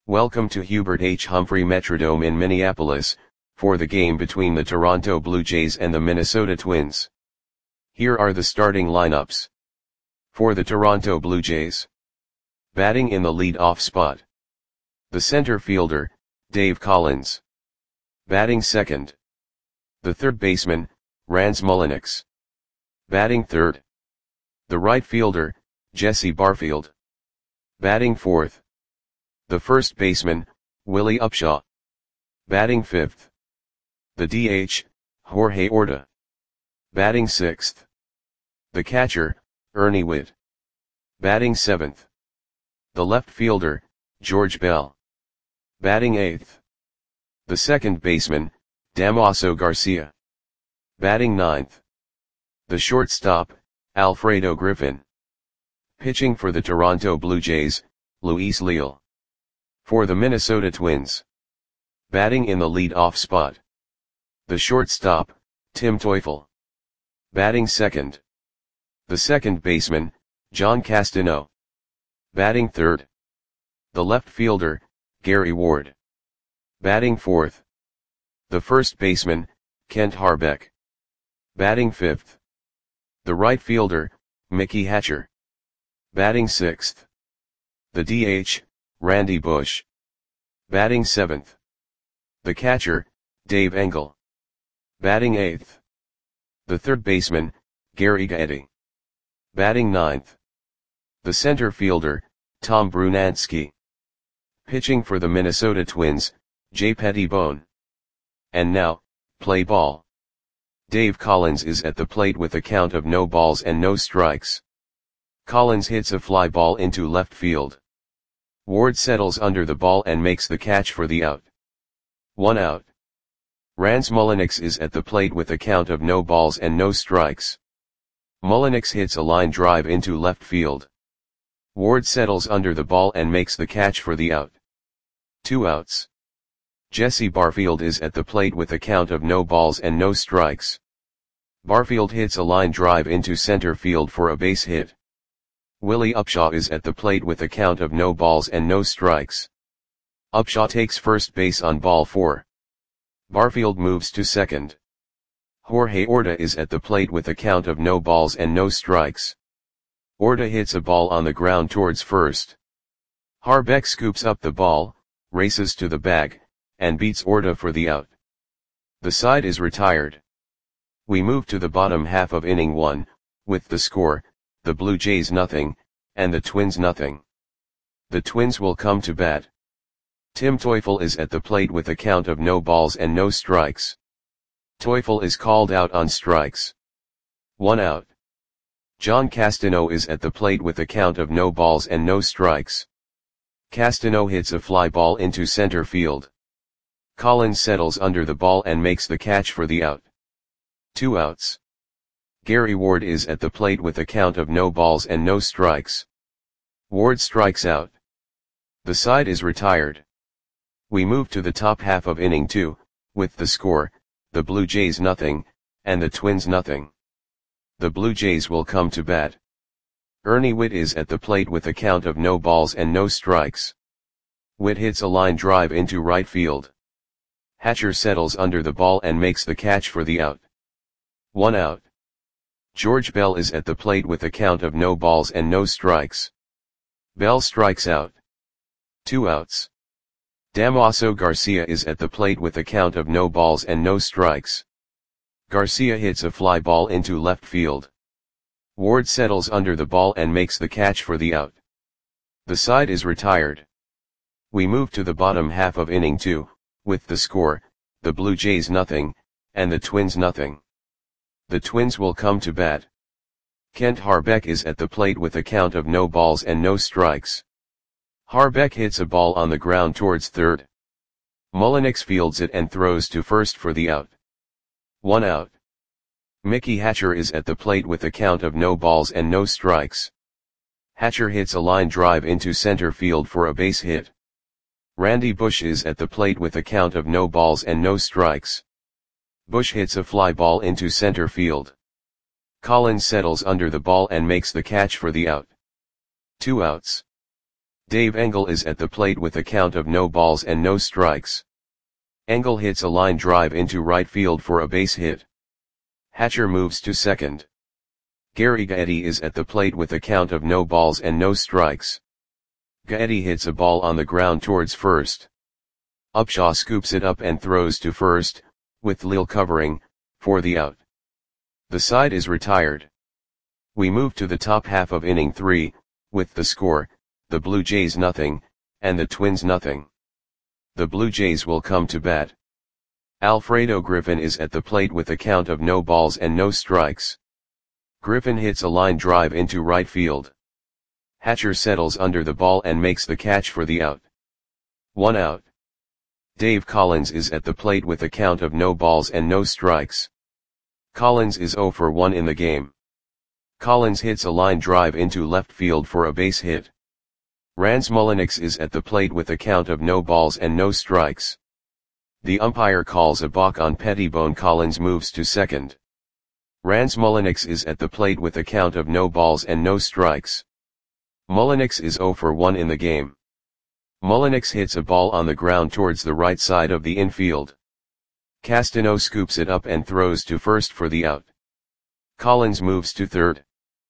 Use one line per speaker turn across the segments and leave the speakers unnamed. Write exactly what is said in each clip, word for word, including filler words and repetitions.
Welcome to Hubert H. Humphrey Metrodome in Minneapolis, for the game between the Toronto Blue Jays and the Minnesota Twins. Here are the starting lineups. For the Toronto Blue Jays. Batting in the lead-off spot. The center fielder, Dave Collins. Batting second. The third baseman, Rance Mulliniks. Batting third. The right fielder, Jesse Barfield. Batting fourth. The first baseman, Willie Upshaw. Batting fifth. The D H, Jorge Orta. Batting sixth. The catcher, Ernie Whitt. Batting seventh. The left fielder, George Bell. Batting eighth. The second baseman, Damaso Garcia. Batting ninth. The shortstop, Alfredo Griffin. Pitching for the Toronto Blue Jays, Luis Leal. For the Minnesota Twins. Batting in the lead-off spot. The shortstop, Tim Teufel. Batting second. The second baseman, John Castano. Batting third. The left fielder, Gary Ward. Batting fourth. The first baseman, Kent Harbeck. Batting fifth. The right fielder, Mickey Hatcher. Batting sixth. The D H, Randy Bush. Batting seventh. The catcher, Dave Engel. Batting eighth. The third baseman, Gary Gaetti. Batting ninth. The center fielder, Tom Brunansky. Pitching for the Minnesota Twins, Jay Pettibone. And now, play ball. Dave Collins is at the plate with a count of no balls and no strikes. Collins hits a fly ball into left field. Ward settles under the ball and makes the catch for the out. One out. Rance Mulliniks is at the plate with a count of no balls and no strikes. Mulliniks hits a line drive into left field. Ward settles under the ball and makes the catch for the out. Two outs. Jesse Barfield is at the plate with a count of no balls and no strikes. Barfield hits a line drive into center field for a base hit. Willie Upshaw is at the plate with a count of no balls and no strikes. Upshaw takes first base on ball four. Barfield moves to second. Jorge Orta is at the plate with a count of no balls and no strikes. Orta hits a ball on the ground towards first. Harbeck scoops up the ball, races to the bag, and beats Orta for the out. The side is retired. We move to the bottom half of inning one, with the score, the Blue Jays nothing, and the Twins nothing. The Twins will come to bat. Tim Teufel is at the plate with a count of no balls and no strikes. Teufel is called out on strikes. One out. John Castano is at the plate with a count of no balls and no strikes. Castano hits a fly ball into center field. Collins settles under the ball and makes the catch for the out. Two outs. Gary Ward is at the plate with a count of no balls and no strikes. Ward strikes out. The side is retired. We move to the top half of inning two, with the score, the Blue Jays nothing, and the Twins nothing. The Blue Jays will come to bat. Ernie Whitt is at the plate with a count of no balls and no strikes. Whitt hits a line drive into right field. Hatcher settles under the ball and makes the catch for the out. One out. George Bell is at the plate with a count of no balls and no strikes. Bell strikes out. Two outs. Damaso Garcia is at the plate with a count of no balls and no strikes. Garcia hits a fly ball into left field. Ward settles under the ball and makes the catch for the out. The side is retired. We move to the bottom half of inning two, with the score, the Blue Jays nothing, and the Twins nothing. The Twins will come to bat. Kent Harbeck is at the plate with a count of no balls and no strikes. Harbeck hits a ball on the ground towards third. Mulliniks fields it and throws to first for the out. One out. Mickey Hatcher is at the plate with a count of no balls and no strikes. Hatcher hits a line drive into center field for a base hit. Randy Bush is at the plate with a count of no balls and no strikes. Bush hits a fly ball into center field. Collins settles under the ball and makes the catch for the out. Two outs. Dave Engel is at the plate with a count of no balls and no strikes. Engel hits a line drive into right field for a base hit. Hatcher moves to second. Gary Gaetti is at the plate with a count of no balls and no strikes. Gaetti hits a ball on the ground towards first. Upshaw scoops it up and throws to first, with Lil covering, for the out. The side is retired. We move to the top half of inning three, with the score, the Blue Jays nothing, and the Twins nothing. The Blue Jays will come to bat. Alfredo Griffin is at the plate with a count of no balls and no strikes. Griffin hits a line drive into right field. Hatcher settles under the ball and makes the catch for the out. One out. Dave Collins is at the plate with a count of no balls and no strikes. Collins is oh for one in the game. Collins hits a line drive into left field for a base hit. Rans Mulliniks is at the plate with a count of no balls and no strikes. The umpire calls a balk on Pettibone. Collins moves to second. Rans Mulliniks is at the plate with a count of no balls and no strikes. Mulliniks is oh for one in the game. Mulliniks hits a ball on the ground towards the right side of the infield. Castano scoops it up and throws to first for the out. Collins moves to third.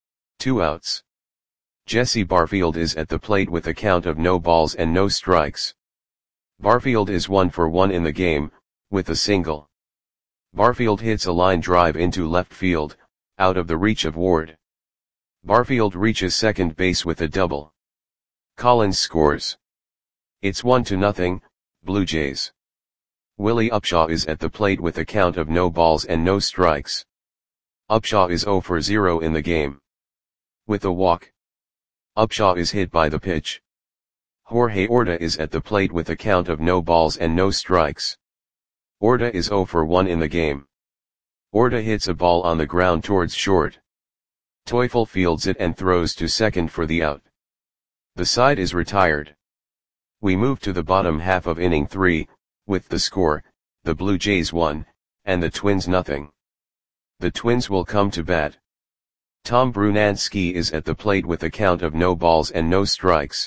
Two outs. Jesse Barfield is at the plate with a count of no balls and no strikes. Barfield is one for one in the game, with a single. Barfield hits a line drive into left field, out of the reach of Ward. Barfield reaches second base with a double. Collins scores. It's one to nothing, Blue Jays. Willie Upshaw is at the plate with a count of no balls and no strikes. Upshaw is oh for zero in the game. With a walk. Upshaw is hit by the pitch. Jorge Orta is at the plate with a count of no balls and no strikes. Orta is oh for one in the game. Orta hits a ball on the ground towards short. Teufel fields it and throws to second for the out. The side is retired. We move to the bottom half of inning three, with the score, the Blue Jays one, and the Twins nothing. The Twins will come to bat. Tom Brunansky is at the plate with a count of no balls and no strikes.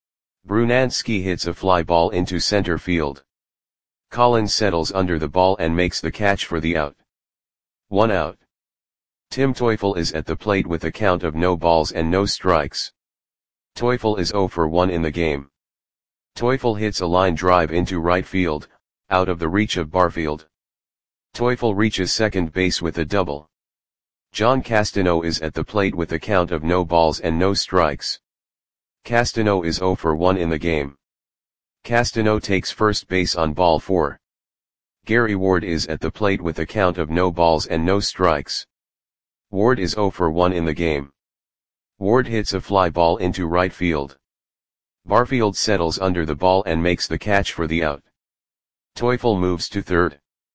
Brunansky hits a fly ball into center field. Collins settles under the ball and makes the catch for the out. One out. Tim Teufel is at the plate with a count of no balls and no strikes. Teufel is oh for one in the game. Teufel hits a line drive into right field, out of the reach of Barfield. Teufel reaches second base with a double. John Castano is at the plate with a count of no balls and no strikes. Castano is oh for one in the game. Castano takes first base on ball four. Gary Ward is at the plate with a count of no balls and no strikes. Ward is oh for one in the game. Ward hits a fly ball into right field. Barfield settles under the ball and makes the catch for the out. Teufel moves to third.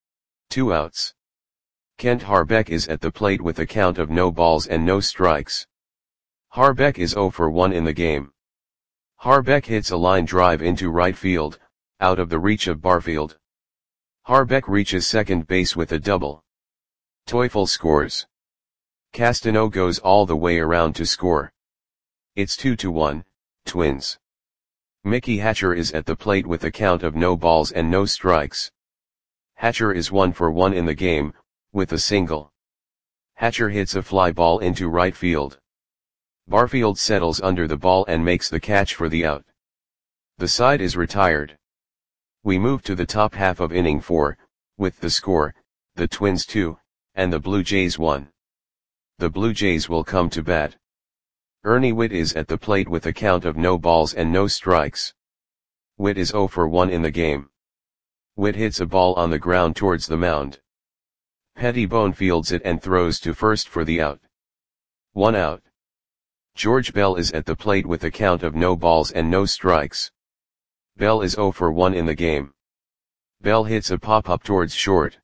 Two outs. Kent Harbeck is at the plate with a count of no balls and no strikes. Harbeck is oh for one in the game. Harbeck hits a line drive into right field, out of the reach of Barfield. Harbeck reaches second base with a double. Teufel scores. Castano goes all the way around to score. It's two to one, Twins. Mickey Hatcher is at the plate with a count of no balls and no strikes. Hatcher is one for one in the game, with a single. Hatcher hits a fly ball into right field. Barfield settles under the ball and makes the catch for the out. The side is retired. We move to the top half of inning four, with the score, the Twins two, and the Blue Jays one. The Blue Jays will come to bat. Ernie Whitt is at the plate with a count of no balls and no strikes. Whitt is oh for one in the game. Whitt hits a ball on the ground towards the mound. Pettibone fields it and throws to first for the out. One out. George Bell is at the plate with a count of no balls and no strikes. Bell is oh for one in the game. Bell hits a pop-up towards short.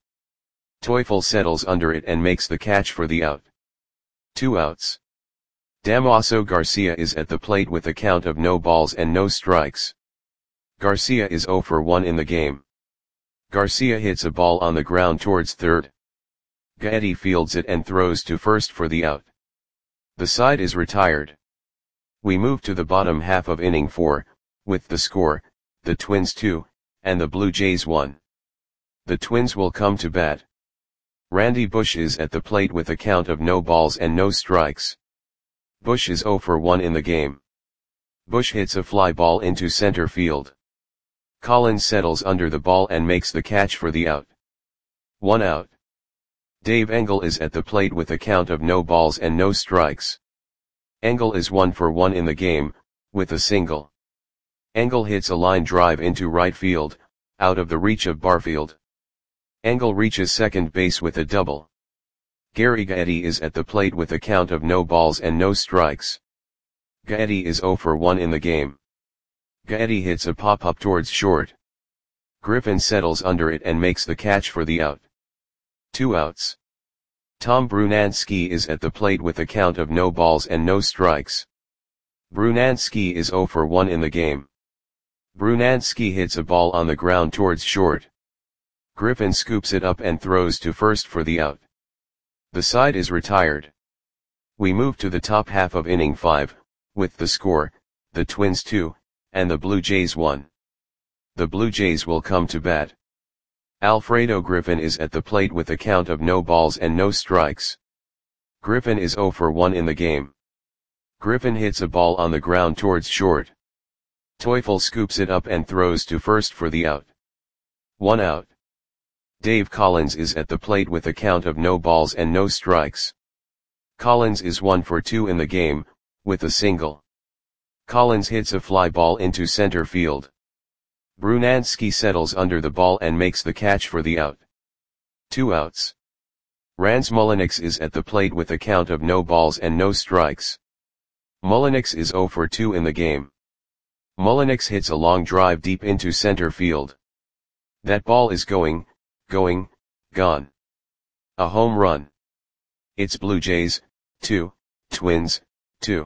Teufel settles under it and makes the catch for the out. Two outs. Damaso Garcia is at the plate with a count of no balls and no strikes. Garcia is oh for one in the game. Garcia hits a ball on the ground towards third. Gaetti fields it and throws to first for the out. The side is retired. We move to the bottom half of inning four, with the score, the Twins two, and the Blue Jays one. The Twins will come to bat. Randy Bush is at the plate with a count of no balls and no strikes. Bush is oh for one in the game. Bush hits a fly ball into center field. Collins settles under the ball and makes the catch for the out. One out. Dave Engel is at the plate with a count of no balls and no strikes. Engel is one for one in the game, with a single. Engel hits a line drive into right field, out of the reach of Barfield. Engel reaches second base with a double. Gary Gaetti is at the plate with a count of no balls and no strikes. Gaetti is oh for one in the game. Gaetti hits a pop-up towards short. Griffin settles under it and makes the catch for the out. Two outs. Tom Brunansky is at the plate with a count of no balls and no strikes. Brunansky is oh for one in the game. Brunansky hits a ball on the ground towards short. Griffin scoops it up and throws to first for the out. The side is retired. We move to the top half of inning five, with the score, the Twins two, and the Blue Jays one. The Blue Jays will come to bat. Alfredo Griffin is at the plate with a count of no balls and no strikes. Griffin is oh for one in the game. Griffin hits a ball on the ground towards short. Teufel scoops it up and throws to first for the out. One out. Dave Collins is at the plate with a count of no balls and no strikes. Collins is one for two in the game, with a single. Collins hits a fly ball into center field. Brunansky settles under the ball and makes the catch for the out. Two outs. Rans Mulliniks is at the plate with a count of no balls and no strikes. Mulliniks is oh for two in the game. Mulliniks hits a long drive deep into center field. That ball is going, going, gone. A home run. It's Blue Jays, two, Twins, two.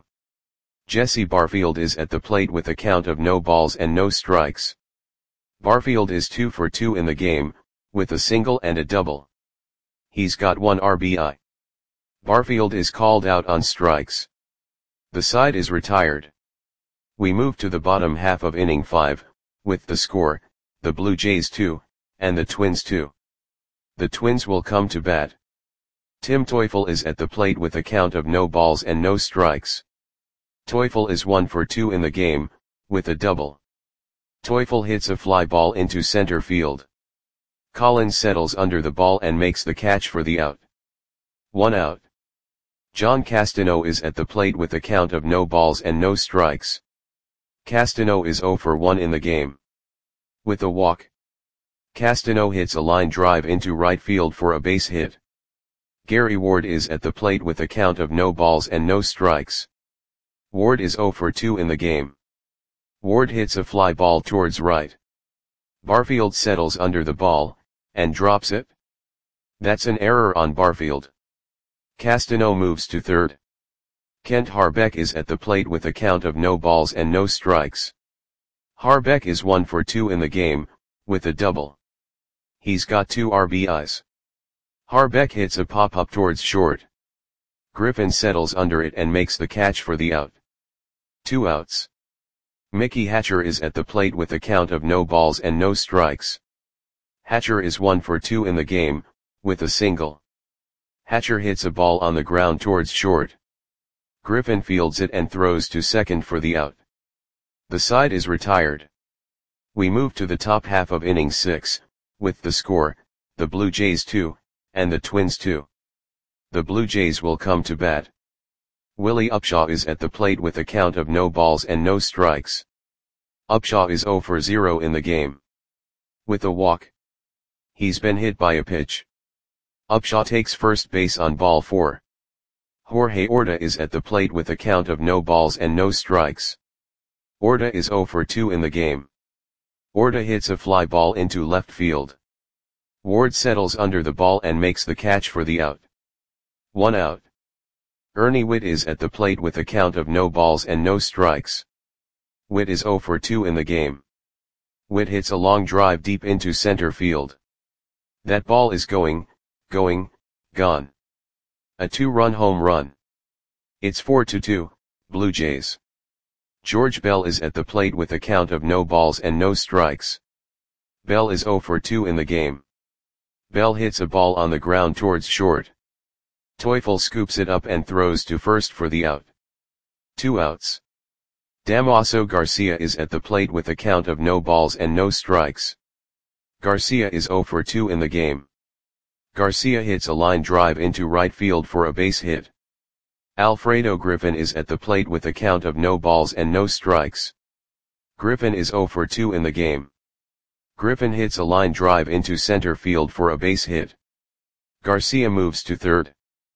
Jesse Barfield is at the plate with a count of no balls and no strikes. Barfield is two for two in the game, with a single and a double. He's got one R B I. Barfield is called out on strikes. The side is retired. We move to the bottom half of inning five, with the score, the Blue Jays two, and the Twins two. The Twins will come to bat. Tim Teufel is at the plate with a count of no balls and no strikes. Teufel is one for two in the game, with a double. Teufel hits a fly ball into center field. Collins settles under the ball and makes the catch for the out. One out. John Castano is at the plate with a count of no balls and no strikes. Castano is oh for one in the game. With a walk. Castano hits a line drive into right field for a base hit. Gary Ward is at the plate with a count of no balls and no strikes. Ward is oh for two in the game. Ward hits a fly ball towards right. Barfield settles under the ball, and drops it. That's an error on Barfield. Castano moves to third. Kent Harbeck is at the plate with a count of no balls and no strikes. Harbeck is one for two in the game, with a double. He's got two R B Is. Harbeck hits a pop-up towards short. Griffin settles under it and makes the catch for the out. Two outs. Mickey Hatcher is at the plate with a count of no balls and no strikes. Hatcher is one for two in the game, with a single. Hatcher hits a ball on the ground towards short. Griffin fields it and throws to second for the out. The side is retired. We move to the top half of inning six, with the score, the Blue Jays two, and the Twins two. The Blue Jays will come to bat. Willie Upshaw is at the plate with a count of no balls and no strikes. Upshaw is oh for zero in the game. With a walk. He's been hit by a pitch. Upshaw takes first base on ball four. Jorge Orta is at the plate with a count of no balls and no strikes. Orta is oh for two in the game. Orta hits a fly ball into left field. Ward settles under the ball and makes the catch for the out. One out. Ernie Whitt is at the plate with a count of no balls and no strikes. Whitt is oh for two in the game. Whitt hits a long drive deep into center field. That ball is going, going, gone. A two-run home run. It's four to two, Blue Jays. George Bell is at the plate with a count of no balls and no strikes. Bell is zero for two in the game. Bell hits a ball on the ground towards short. Teufel scoops it up and throws to first for the out. Two outs. Damaso Garcia is at the plate with a count of no balls and no strikes. Garcia is zero for two in the game. Garcia hits a line drive into right field for a base hit. Alfredo Griffin is at the plate with a count of no balls and no strikes. Griffin is zero for two in the game. Griffin hits a line drive into center field for a base hit. Garcia moves to third.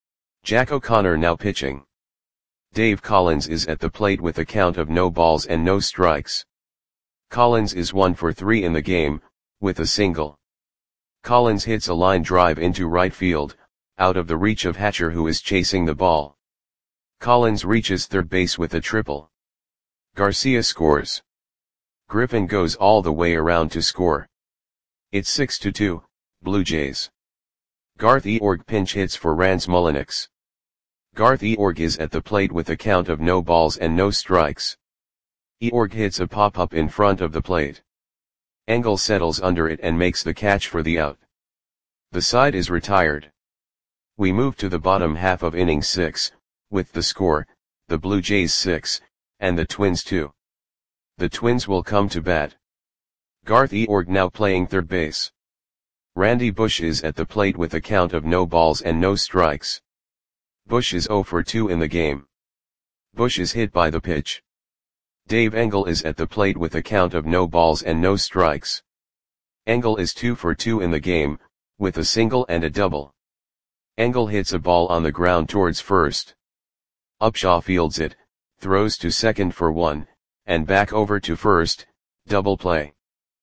Jack O'Connor now pitching. Dave Collins is at the plate with a count of no balls and no strikes. Collins is one for three in the game, with a single. Collins hits a line drive into right field, out of the reach of Hatcher who is chasing the ball. Collins reaches third base with a triple. Garcia scores. Griffin goes all the way around to score. It's six to two, Blue Jays. Garth Eorg pinch hits for Rans Mulliniks. Garth Eorg is at the plate with a count of no balls and no strikes. Eorg hits a pop-up in front of the plate. Engel settles under it and makes the catch for the out. The side is retired. We move to the bottom half of inning six, with the score, the Blue Jays six, and the Twins two. The Twins will come to bat. Garth Eorg now playing third base. Randy Bush is at the plate with a count of no balls and no strikes. Bush is zero for two in the game. Bush is hit by the pitch. Dave Engel is at the plate with a count of no balls and no strikes. Engel is two for two in the game, with a single and a double. Engel hits a ball on the ground towards first. Upshaw fields it, throws to second for one, and back over to first, double play.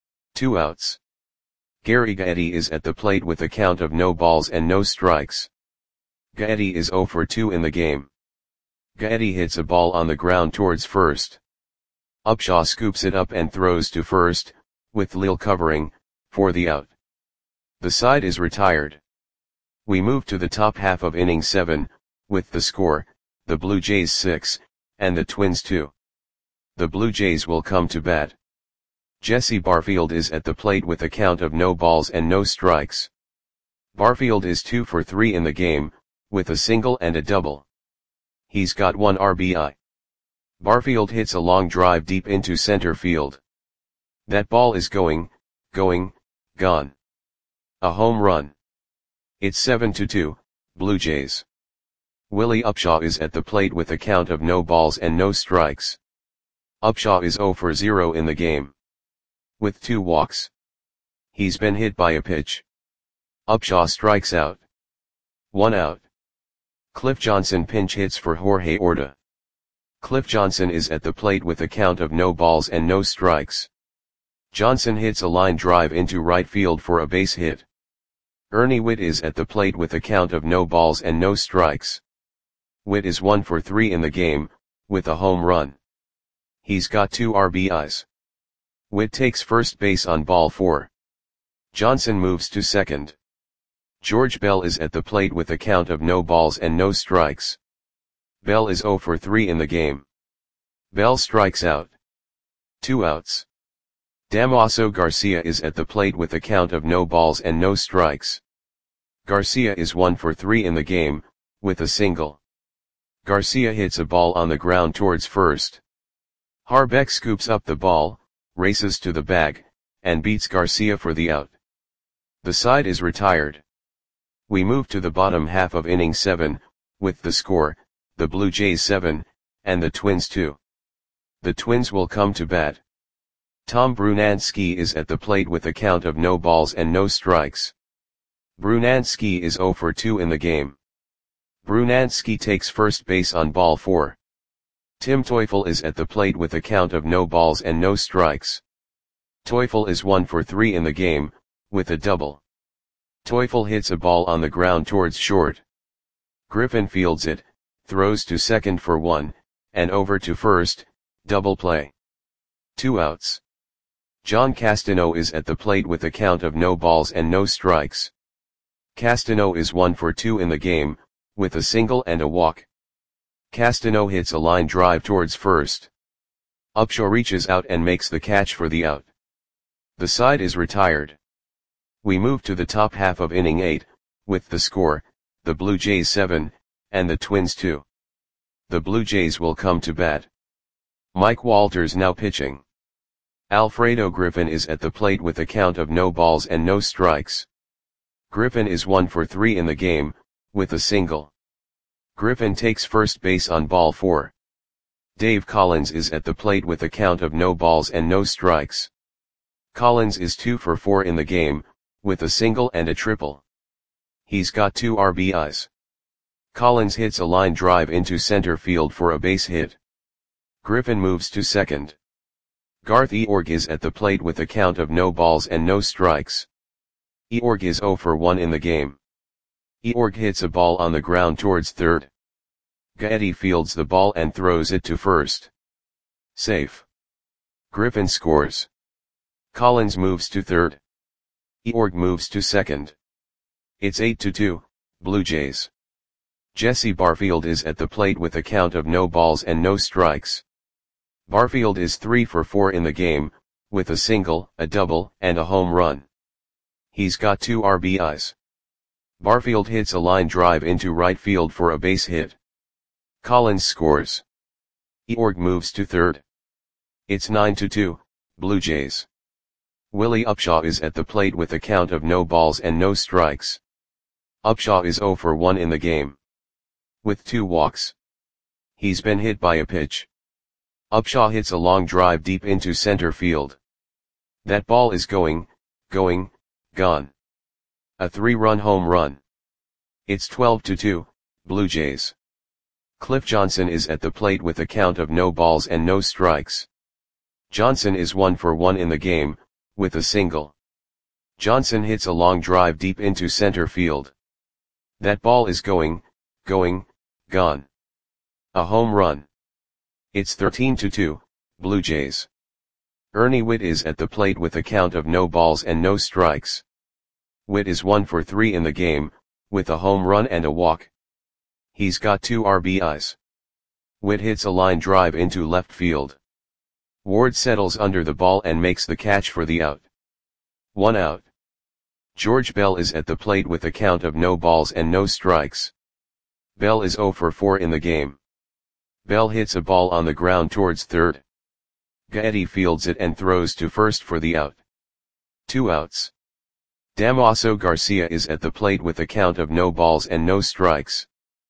Two outs. Gary Gaetti is at the plate with a count of no balls and no strikes. Gaetti is zero for two in the game. Gaetti hits a ball on the ground towards first. Upshaw scoops it up and throws to first, with Lil covering, for the out. The side is retired. We move to the top half of inning seven, with the score, the Blue Jays six, and the Twins two. The Blue Jays will come to bat. Jesse Barfield is at the plate with a count of no balls and no strikes. Barfield is two for three in the game, with a single and a double. He's got one R B I. Barfield hits a long drive deep into center field. That ball is going, going, gone. A home run. It's seven to two, Blue Jays. Willie Upshaw is at the plate with a count of no balls and no strikes. Upshaw is zero for zero in the game. With two walks. He's been hit by a pitch. Upshaw strikes out. One out. Cliff Johnson pinch hits for Jorge Orta. Cliff Johnson is at the plate with a count of no balls and no strikes. Johnson hits a line drive into right field for a base hit. Ernie Whitt is at the plate with a count of no balls and no strikes. Whitt is one for three in the game, with a home run. He's got two R B Is. Whitt takes first base on ball four. Johnson moves to second. George Bell is at the plate with a count of no balls and no strikes. Bell is zero for three in the game. Bell strikes out. Two outs. Damaso Garcia is at the plate with a count of no balls and no strikes. Garcia is one for three in the game, with a single. Garcia hits a ball on the ground towards first. Harbeck scoops up the ball, races to the bag, and beats Garcia for the out. The side is retired. We move to the bottom half of inning seven, with the score, the Blue Jays seven, and the Twins two. The Twins will come to bat. Tom Brunansky is at the plate with a count of no balls and no strikes. Brunansky is zero for two in the game. Brunansky takes first base on ball four. Tim Teufel is at the plate with a count of no balls and no strikes. Teufel is one for three in the game, with a double. Teufel hits a ball on the ground towards short. Griffin fields it, throws to second for one, and over to first, double play. Two outs. John Castano is at the plate with a count of no balls and no strikes. Castano is one for two in the game, with a single and a walk. Castano hits a line drive towards first. Upshaw reaches out and makes the catch for the out. The side is retired. We move to the top half of inning eight, with the score, the Blue Jays seven, and the Twins two. The Blue Jays will come to bat. Mike Walters now pitching. Alfredo Griffin is at the plate with a count of no balls and no strikes. Griffin is one for three in the game, with a single. Griffin takes first base on ball four. Dave Collins is at the plate with a count of no balls and no strikes. Collins is two for four in the game, with a single and a triple. He's got two R B Is. Collins hits a line drive into center field for a base hit. Griffin moves to second. Garth Eorg is at the plate with a count of no balls and no strikes. Eorg is zero for one in the game. Eorg hits a ball on the ground towards third. Gaetti fields the ball and throws it to first. Safe. Griffin scores. Collins moves to third. Eorg moves to second. It's eight to two, Blue Jays. Jesse Barfield is at the plate with a count of no balls and no strikes. Barfield is three for four in the game, with a single, a double, and a home run. He's got two R B Is. Barfield hits a line drive into right field for a base hit. Collins scores. Eorg moves to third. It's nine to two, Blue Jays. Willie Upshaw is at the plate with a count of no balls and no strikes. Upshaw is zero for one in the game, with two walks. He's been hit by a pitch. Upshaw hits a long drive deep into center field. That ball is going, going, gone. A three-run home run. It's twelve to two, Blue Jays. Cliff Johnson is at the plate with a count of no balls and no strikes. Johnson is one for one in the game, with a single. Johnson hits a long drive deep into center field. That ball is going, going, gone. A home run. It's thirteen to two, Blue Jays. Ernie Whitt is at the plate with a count of no balls and no strikes. Whitt is one for three in the game, with a home run and a walk. He's got two R B Is. Whitt hits a line drive into left field. Ward settles under the ball and makes the catch for the out. One out. George Bell is at the plate with a count of no balls and no strikes. Bell is zero for four in the game. Bell hits a ball on the ground towards third. Gaetti fields it and throws to first for the out. Two outs. Damaso Garcia is at the plate with a count of no balls and no strikes.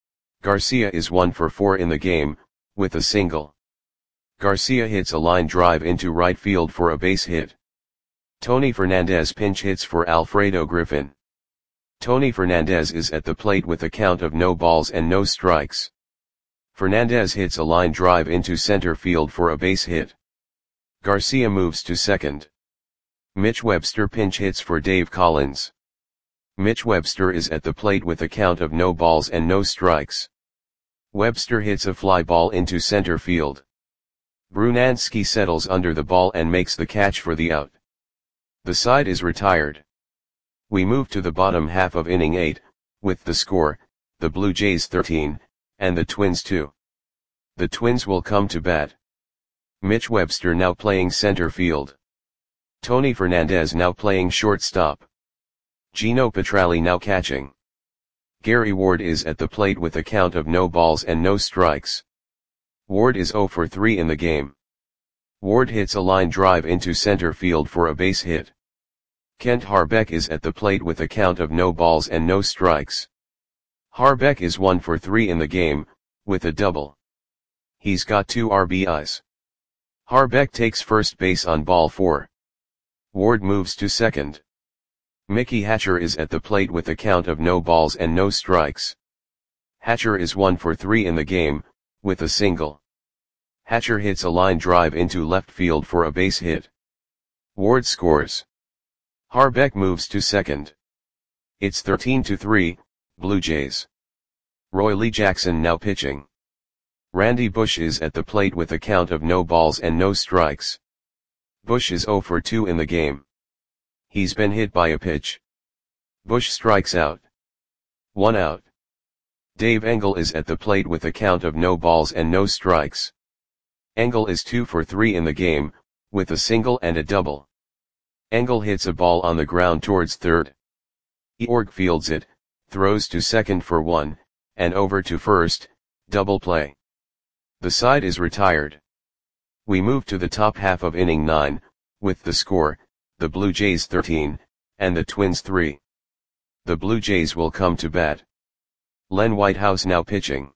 Garcia is one for four in the game, with a single. Garcia hits a line drive into right field for a base hit. Tony Fernandez pinch hits for Alfredo Griffin. Tony Fernandez is at the plate with a count of no balls and no strikes. Fernandez hits a line drive into center field for a base hit. Garcia moves to second. Mitch Webster pinch hits for Dave Collins. Mitch Webster is at the plate with a count of no balls and no strikes. Webster hits a fly ball into center field. Brunansky settles under the ball and makes the catch for the out. The side is retired. We move to the bottom half of inning eight, with the score, the Blue Jays thirteen, and the Twins two. The Twins will come to bat. Mitch Webster now playing center field. Tony Fernandez now playing shortstop. Gino Petralli now catching. Gary Ward is at the plate with a count of no balls and no strikes. Ward is zero for three in the game. Ward hits a line drive into center field for a base hit. Kent Harbeck is at the plate with a count of no balls and no strikes. Harbeck is one for three in the game, with a double. He's got two R B Is. Harbeck takes first base on ball four. Ward moves to second. Mickey Hatcher is at the plate with a count of no balls and no strikes. Hatcher is one for three in the game, with a single. Hatcher hits a line drive into left field for a base hit. Ward scores. Harbeck moves to second. It's thirteen to three, Blue Jays. Roy Lee Jackson now pitching. Randy Bush is at the plate with a count of no balls and no strikes. Bush is zero for two in the game. He's been hit by a pitch. Bush strikes out. One out. Dave Engel is at the plate with a count of no balls and no strikes. Engel is two for three in the game, with a single and a double. Engel hits a ball on the ground towards third. Georg fields it, throws to second for one, and over to first, double play. The side is retired. We move to the top half of inning nine, with the score, the Blue Jays thirteen, and the Twins three. The Blue Jays will come to bat. Len Whitehouse now pitching.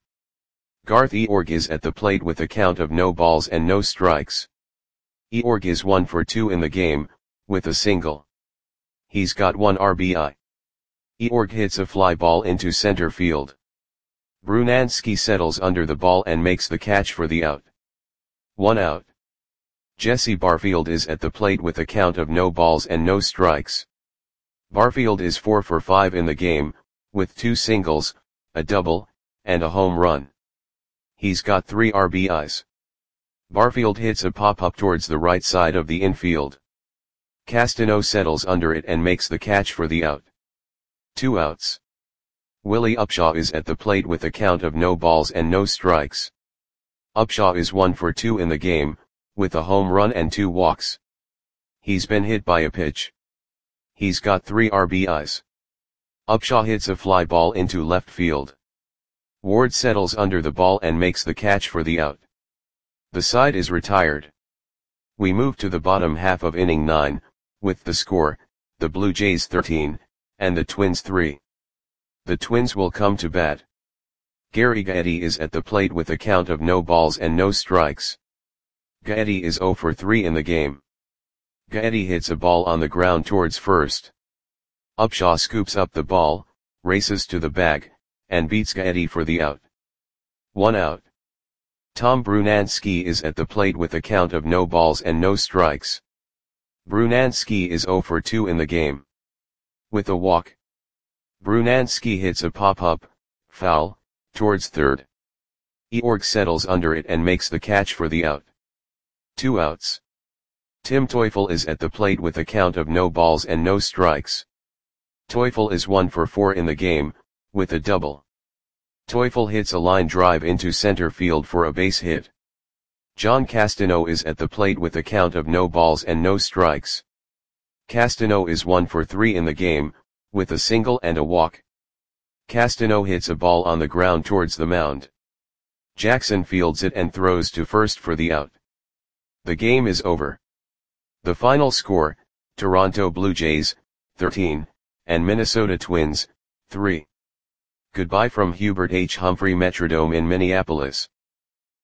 Garth Georg is at the plate with a count of no balls and no strikes. Georg is one for two in the game, with a single. He's got one R B I. Georg hits a fly ball into center field. Brunansky settles under the ball and makes the catch for the out. One out. Jesse Barfield is at the plate with a count of no balls and no strikes. Barfield is four for five in the game, with two singles, a double, and a home run. He's got three R B Is. Barfield hits a pop-up towards the right side of the infield. Castano settles under it and makes the catch for the out. Two outs. Willie Upshaw is at the plate with a count of no balls and no strikes. Upshaw is one for two in the game, with a home run and two walks. He's been hit by a pitch. He's got three R B Is. Upshaw hits a fly ball into left field. Ward settles under the ball and makes the catch for the out. The side is retired. We move to the bottom half of inning nine, with the score, the Blue Jays thirteen, and the Twins three. The Twins will come to bat. Gary Gaetti is at the plate with a count of no balls and no strikes. Gaetti is zero for three in the game. Gaetti hits a ball on the ground towards first. Upshaw scoops up the ball, races to the bag, and beats Gaetti for the out. One out. Tom Brunansky is at the plate with a count of no balls and no strikes. Brunansky is zero for two in the game. With a walk. Brunansky hits a pop-up, foul, towards third. Georg settles under it and makes the catch for the out. Two outs. Tim Teufel is at the plate with a count of no balls and no strikes. Teufel is one for four in the game, with a double. Teufel hits a line drive into center field for a base hit. John Castano is at the plate with a count of no balls and no strikes. Castano is one for three in the game, with a single and a walk. Castano hits a ball on the ground towards the mound. Jackson fields it and throws to first for the out. The game is over. The final score, Toronto Blue Jays, thirteen, and Minnesota Twins, three. Goodbye from Hubert H. Humphrey Metrodome in Minneapolis.